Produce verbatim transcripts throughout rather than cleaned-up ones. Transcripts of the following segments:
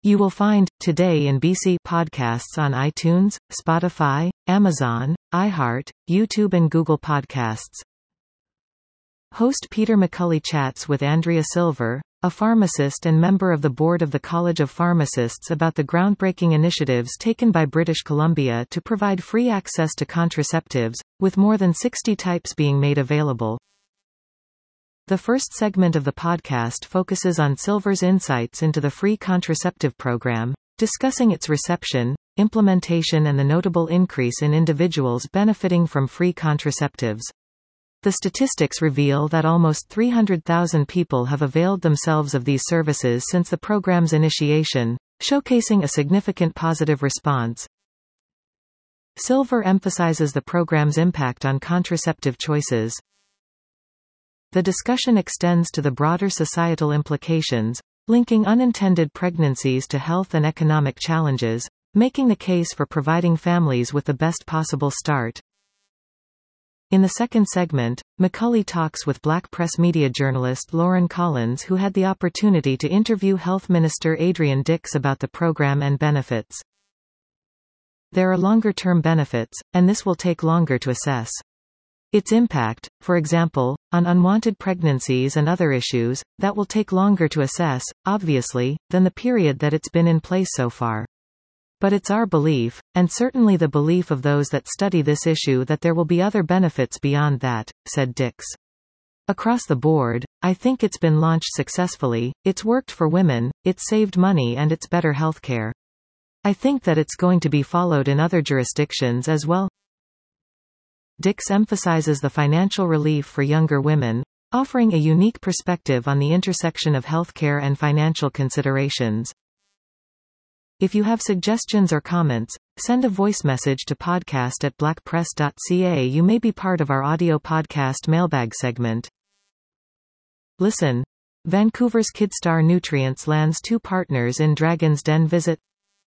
You will find Today in B C podcasts on iTunes, Spotify, Amazon, iHeart, YouTube and Google Podcasts. Host Peter McCulley chats with Andrea Silver, a pharmacist and member of the board of the College of Pharmacists, about the groundbreaking initiatives taken by British Columbia to provide free access to contraceptives, with more than sixty types being made available. The first segment of the podcast focuses on Silver's insights into the free contraceptive program, discussing its reception, implementation and the notable increase in individuals benefiting from free contraceptives. The statistics reveal that almost three hundred thousand people have availed themselves of these services since the program's initiation, showcasing a significant positive response. Silver emphasizes the program's impact on contraceptive choices. The discussion extends to the broader societal implications, linking unintended pregnancies to health and economic challenges, making the case for providing families with the best possible start. In the second segment, McCulley talks with Black press media journalist Lauren Collins, who had the opportunity to interview Health Minister Adrian Dix about the program and benefits. There are longer-term benefits, and this will take longer to assess. Its impact, for example, on unwanted pregnancies and other issues, that will take longer to assess, obviously, than the period that it's been in place so far. But it's our belief, and certainly the belief of those that study this issue, that there will be other benefits beyond that, said Dix. Across the board, I think it's been launched successfully, it's worked for women, it's saved money and it's better healthcare. I think that it's going to be followed in other jurisdictions as well. Dix emphasizes the financial relief for younger women, offering a unique perspective on the intersection of healthcare and financial considerations. If you have suggestions or comments, send a voice message to podcast at blackpress dot c a. You may be part of our audio podcast mailbag segment. Listen. Vancouver's Kidstar Nutrients lands two partners in Dragon's Den visit.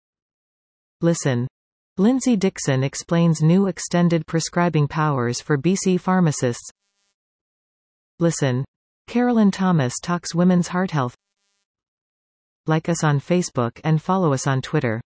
Listen. Lindsay Dixon explains new extended prescribing powers for B C pharmacists. Listen. Carolyn Thomas talks women's heart health. Like us on Facebook and follow us on Twitter.